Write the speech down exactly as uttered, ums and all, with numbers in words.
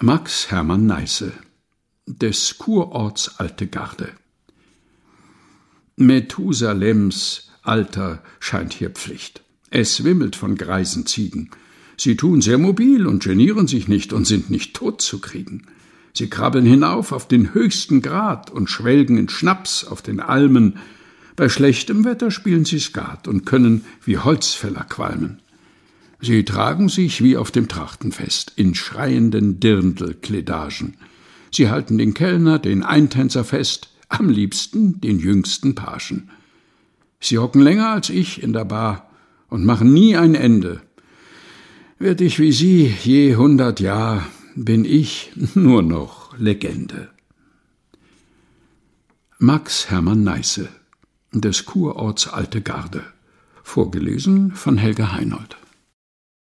Max Hermann Neisse, des Kurorts Alte Garde. Methusalems Alter scheint hier Pflicht. Es wimmelt von greisen Ziegen. Sie tun sehr mobil und genieren sich nicht und sind nicht tot zu kriegen. Sie krabbeln hinauf auf den höchsten Grat und schwelgen in Schnaps auf den Almen. Bei schlechtem Wetter spielen sie Skat und können wie Holzfäller qualmen. Sie tragen sich wie auf dem Trachtenfest in schreienden Dirndl-Kledagen. Sie halten den Kellner, den Eintänzer fest, am liebsten den jüngsten Pagen. Sie hocken länger als ich in der Bar und machen nie ein Ende. Werd ich wie sie je hundert Jahr, bin ich nur noch Legende. Max Hermann Neisse, des Kurorts Alte Garde. Vorgelesen von Helga Heinold.